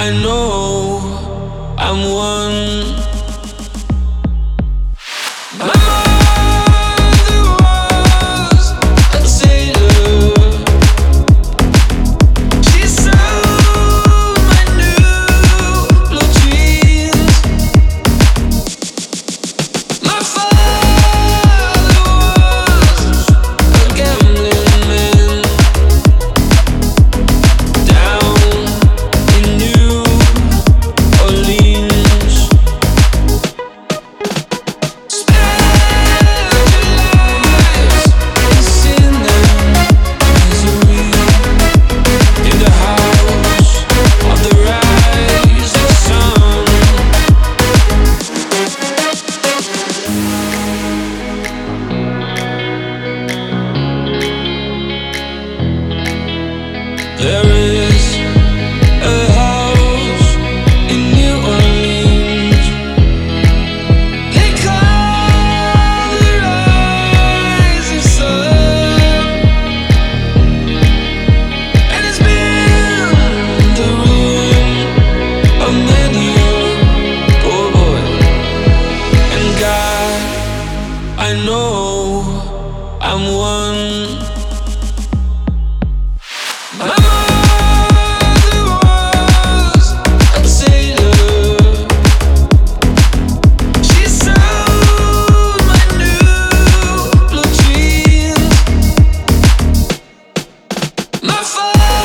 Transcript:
I know I'm one. My mother was a sailor. She sewed my new blue jeans. My father was a gambling man down in New Orleans. Specialized in sin and misery in the house of the rising sun. There is a house in New Orleans they call the rising sun, and it's been the ruin of many a poor boy. And God, I know I'm one. My mother was a sailor. She sewed my new blue jeans. My father